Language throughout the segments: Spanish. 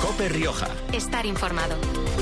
COPE Rioja. Estar informado.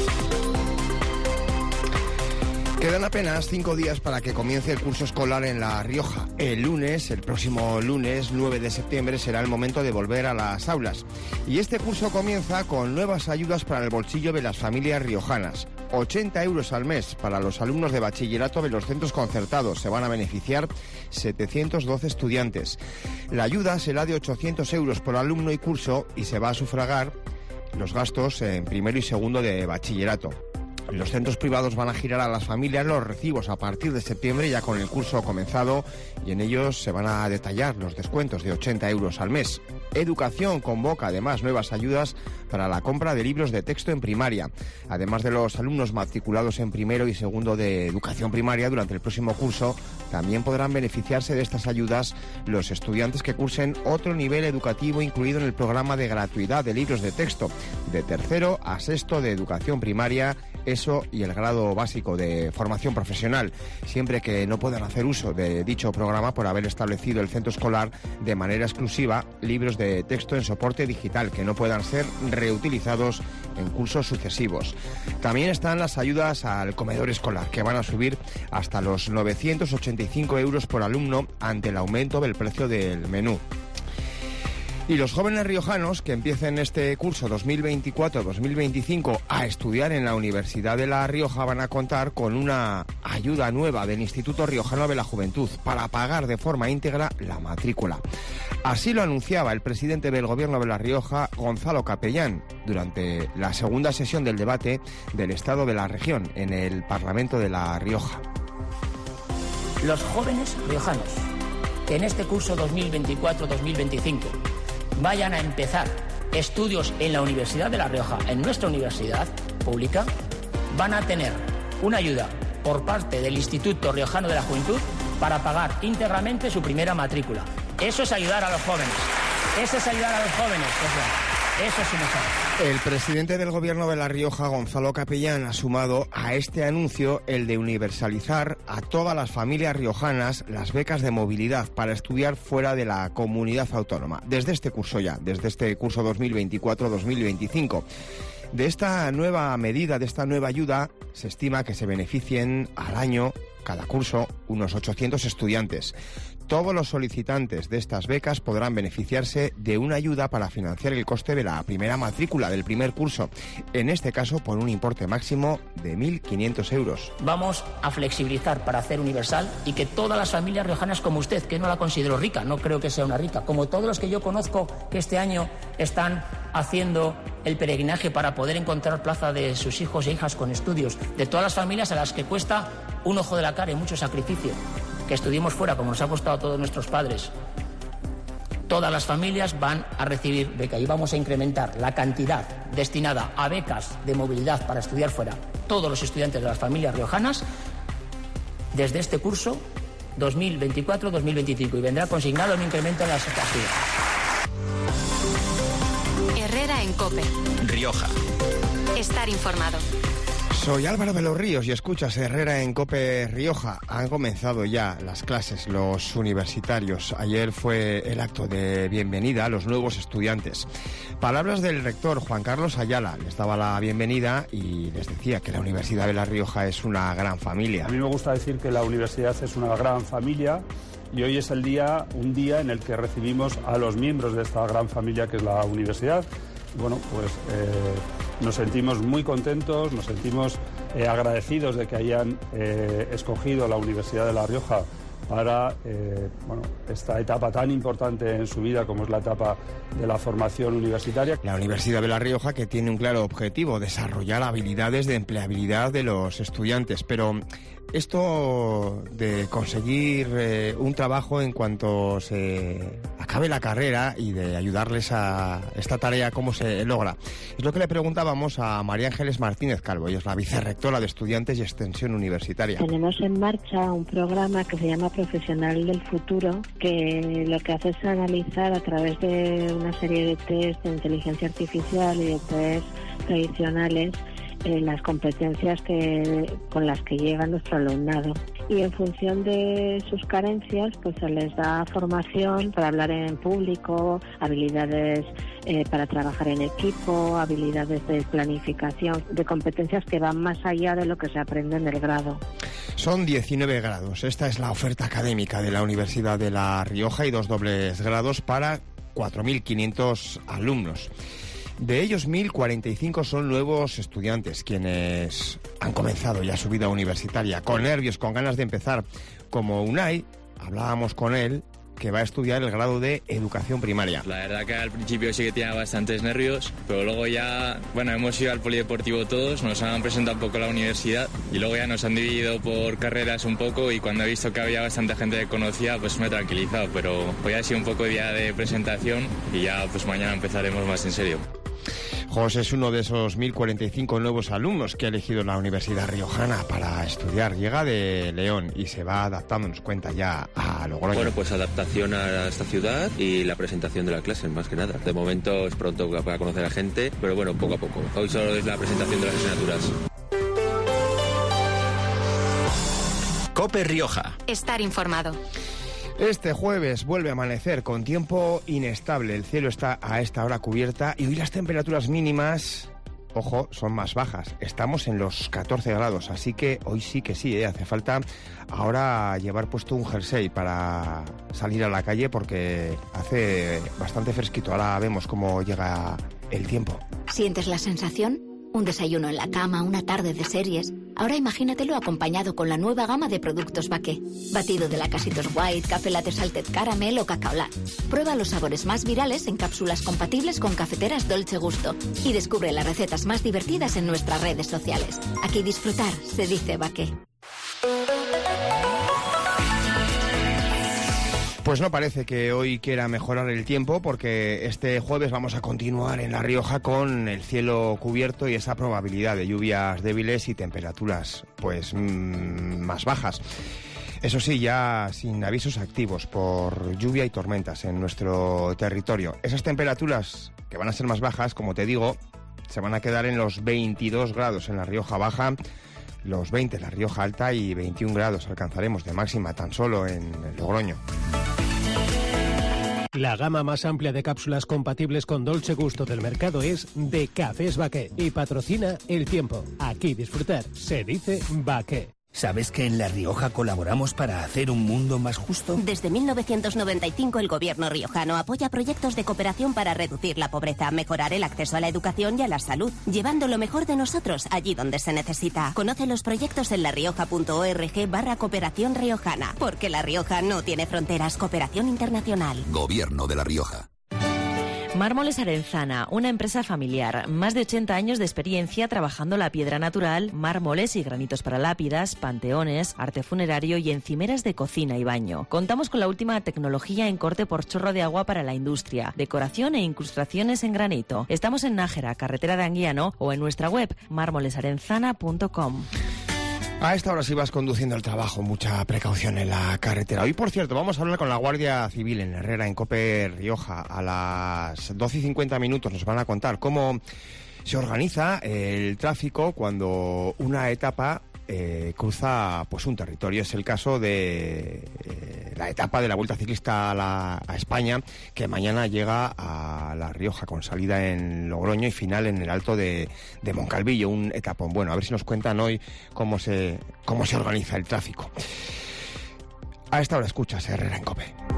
Quedan apenas 5 días para que comience el curso escolar en La Rioja. El próximo lunes 9 de septiembre, será el momento de volver a las aulas. Y este curso comienza con nuevas ayudas para el bolsillo de las familias riojanas. 80 euros al mes para los alumnos de bachillerato de los centros concertados. Se van a beneficiar 712 estudiantes. La ayuda será de 800 euros por alumno y curso y se va a sufragar los gastos en primero y segundo de bachillerato. Los centros privados van a girar a las familias los recibos a partir de septiembre, ya con el curso comenzado, y en ellos se van a detallar los descuentos de 80 euros al mes. Educación convoca además nuevas ayudas para la compra de libros de texto en primaria. Además de los alumnos matriculados en primero y segundo de educación primaria, durante el próximo curso también podrán beneficiarse de estas ayudas los estudiantes que cursen otro nivel educativo incluido en el programa de gratuidad de libros de texto, de tercero a sexto de educación primaria, ESO y el grado básico de formación profesional, siempre que no puedan hacer uso de dicho programa por haber establecido el centro escolar de manera exclusiva libros de texto en soporte digital que no puedan ser reutilizados en cursos sucesivos. También están las ayudas al comedor escolar, que van a subir hasta los 985 euros por alumno ante el aumento del precio del menú. Y los jóvenes riojanos que empiecen este curso 2024-2025 a estudiar en la Universidad de La Rioja van a contar con una ayuda nueva del Instituto Riojano de la Juventud para pagar de forma íntegra la matrícula. Así lo anunciaba el presidente del Gobierno de La Rioja, Gonzalo Capellán, durante la segunda sesión del debate del Estado de la Región en el Parlamento de La Rioja. Los jóvenes riojanos que en este curso 2024-2025 vayan a empezar estudios en la Universidad de La Rioja, en nuestra universidad pública, van a tener una ayuda por parte del Instituto Riojano de la Juventud para pagar íntegramente su primera matrícula. Eso es ayudar a los jóvenes. Eso es ayudar a los jóvenes. Eso es un mensaje. El presidente del Gobierno de La Rioja, Gonzalo Capellán, ha sumado a este anuncio el de universalizar a todas las familias riojanas las becas de movilidad para estudiar fuera de la comunidad autónoma. Desde este curso 2024-2025. De esta nueva medida, de esta nueva ayuda, se estima que se beneficien al año, cada curso, unos 800 estudiantes. Todos los solicitantes de estas becas podrán beneficiarse de una ayuda para financiar el coste de la primera matrícula del primer curso, en este caso por un importe máximo de 1.500 euros. Vamos a flexibilizar para hacer universal y que todas las familias riojanas como usted, que no la considero rica, no creo que sea una rica, como todos los que yo conozco que este año están haciendo el peregrinaje para poder encontrar plaza de sus hijos e hijas con estudios, de todas las familias a las que cuesta un ojo de la cara y mucho sacrificio que estudiemos fuera, como nos ha costado a todos nuestros padres. Todas las familias van a recibir beca y vamos a incrementar la cantidad destinada a becas de movilidad para estudiar fuera, todos los estudiantes de las familias riojanas, desde este curso 2024-2025, y vendrá consignado un incremento en las partidas. Herrera en COPE Rioja. Estar informado. Soy Álvaro de los Ríos y escuchas Herrera en COPE Rioja. Han comenzado ya las clases, los universitarios. Ayer fue el acto de bienvenida a los nuevos estudiantes. Palabras del rector Juan Carlos Ayala. Les daba la bienvenida y les decía que la Universidad de La Rioja es una gran familia. A mí me gusta decir que la universidad es una gran familia y hoy es un día en el que recibimos a los miembros de esta gran familia que es la universidad. Bueno, pues nos sentimos muy contentos, nos sentimos agradecidos de que hayan escogido la Universidad de La Rioja para esta etapa tan importante en su vida como es la etapa de la formación universitaria. La Universidad de La Rioja, que tiene un claro objetivo, desarrollar habilidades de empleabilidad de los estudiantes, pero esto de conseguir un trabajo en cuanto se acabe la carrera y de ayudarles a esta tarea, ¿cómo se logra? Es lo que le preguntábamos a María Ángeles Martínez Calvo, ella es la vicerrectora de Estudiantes y Extensión Universitaria. Tenemos en marcha un programa que se llama Profesional del Futuro, que lo que hace es analizar a través de una serie de test de inteligencia artificial y de test tradicionales las competencias con las que llega nuestro alumnado. Y en función de sus carencias, pues se les da formación para hablar en público, habilidades para trabajar en equipo, habilidades de planificación, de competencias que van más allá de lo que se aprende en el grado. Son 19 grados. Esta es la oferta académica de la Universidad de La Rioja y 2 dobles grados para 4.500 alumnos. De ellos, 1.045 son nuevos estudiantes, quienes han comenzado ya su vida universitaria, con nervios, con ganas de empezar. Como Unai, hablábamos con él, que va a estudiar el grado de Educación Primaria. La verdad que al principio sí que tenía bastantes nervios, pero luego ya, hemos ido al polideportivo todos, nos han presentado un poco la universidad y luego ya nos han dividido por carreras un poco, y cuando he visto que había bastante gente que conocía, pues me he tranquilizado, pero hoy ha sido un poco día de presentación y ya pues mañana empezaremos más en serio. José es uno de esos 1.045 nuevos alumnos que ha elegido la Universidad Riojana para estudiar. Llega de León y se va adaptando, nos cuenta, ya a Logroño. Bueno, pues adaptación a esta ciudad y la presentación de la clase, más que nada. De momento es pronto para conocer a gente, pero bueno, poco a poco. Hoy solo es la presentación de las asignaturas. COPE Rioja. Estar informado. Este jueves vuelve a amanecer con tiempo inestable. El cielo está a esta hora cubierta y hoy las temperaturas mínimas, ojo, son más bajas. Estamos en los 14 grados, así que hoy sí que sí, hace falta ahora llevar puesto un jersey para salir a la calle porque hace bastante fresquito. Ahora vemos cómo llega el tiempo. ¿Sientes la sensación? Un desayuno en la cama, una tarde de series. Ahora imagínatelo acompañado con la nueva gama de productos Baqué. Batido de Lacasitos White, café latte salted caramel o cacao lat. Prueba los sabores más virales en cápsulas compatibles con cafeteras Dolce Gusto. Y descubre las recetas más divertidas en nuestras redes sociales. Aquí disfrutar se dice Baqué. Pues no parece que hoy quiera mejorar el tiempo, porque este jueves vamos a continuar en La Rioja con el cielo cubierto y esa probabilidad de lluvias débiles y temperaturas pues más bajas. Eso sí, ya sin avisos activos por lluvia y tormentas en nuestro territorio. Esas temperaturas que van a ser más bajas, como te digo, se van a quedar en los 22 grados en La Rioja Baja, los 20 en La Rioja Alta y 21 grados alcanzaremos de máxima tan solo en Logroño. La gama más amplia de cápsulas compatibles con Dolce Gusto del mercado es de Cafés Baqué y patrocina el tiempo. Aquí disfrutar se dice Baqué. ¿Sabes que en La Rioja colaboramos para hacer un mundo más justo? Desde 1995 el gobierno riojano apoya proyectos de cooperación para reducir la pobreza, mejorar el acceso a la educación y a la salud, llevando lo mejor de nosotros allí donde se necesita. Conoce los proyectos en larioja.org/cooperación riojana, porque La Rioja no tiene fronteras. Cooperación internacional. Gobierno de La Rioja. Mármoles Arenzana, una empresa familiar, más de 80 años de experiencia trabajando la piedra natural, mármoles y granitos para lápidas, panteones, arte funerario y encimeras de cocina y baño. Contamos con la última tecnología en corte por chorro de agua para la industria, decoración e incrustaciones en granito. Estamos en Nájera, carretera de Anguiano, o en nuestra web mármolesarenzana.com. A esta hora, si vas conduciendo el trabajo, mucha precaución en la carretera. Hoy, por cierto, vamos a hablar con la Guardia Civil en Herrera, en COPE Rioja. A las 12:50 nos van a contar cómo se organiza el tráfico cuando una etapa cruza pues un territorio. Es el caso de la etapa de la Vuelta Ciclista a España, que mañana llega a La Rioja con salida en Logroño y final en el Alto de Moncalvillo, un etapón. Bueno, a ver si nos cuentan hoy cómo se organiza el tráfico. A esta hora escuchas Herrera en COPE.